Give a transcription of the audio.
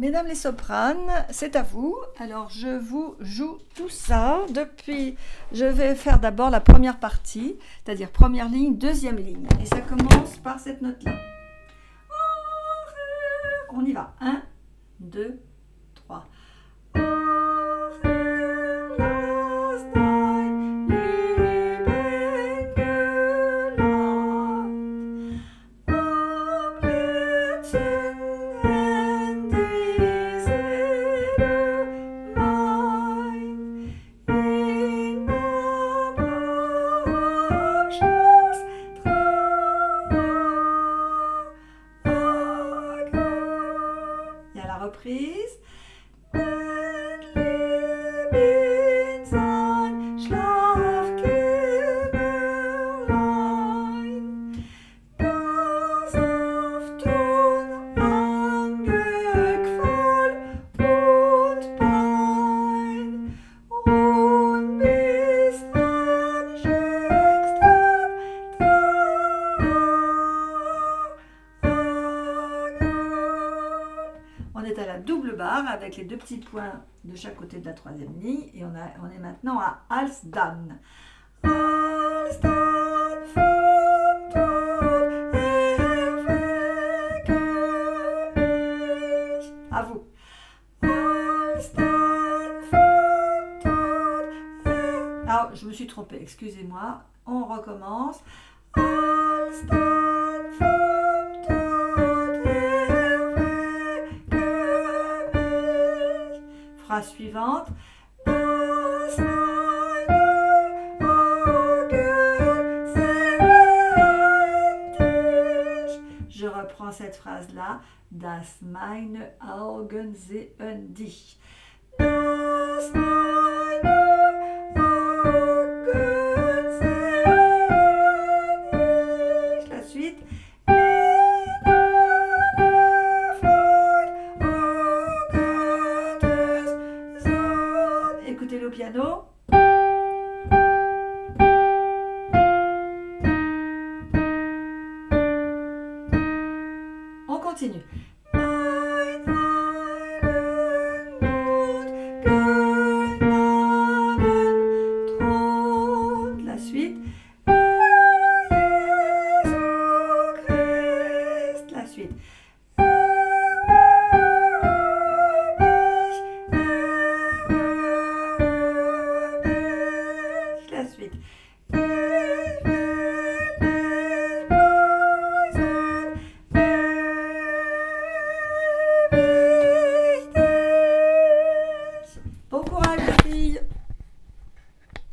Mesdames les sopranes, c'est à vous. Alors je vous joue tout ça depuis. Je vais faire d'abord la première partie, c'est-à-dire première ligne, deuxième ligne. Et ça commence par cette note-là. On y va. 1, 2, 3. Reprise. On est à la double barre avec les deux petits points de chaque côté de la troisième ligne et on est maintenant à Halsdan. À vous. Ah, je me suis trompée, excusez-moi. On recommence. Phrase suivante. Je reprends cette phrase-là. Das meine Augen sehen dich. Das meine Augen sehen dich. La suite. Écoutez-le au piano. On continue. La suite. La suite. La suite. Bon courage les filles.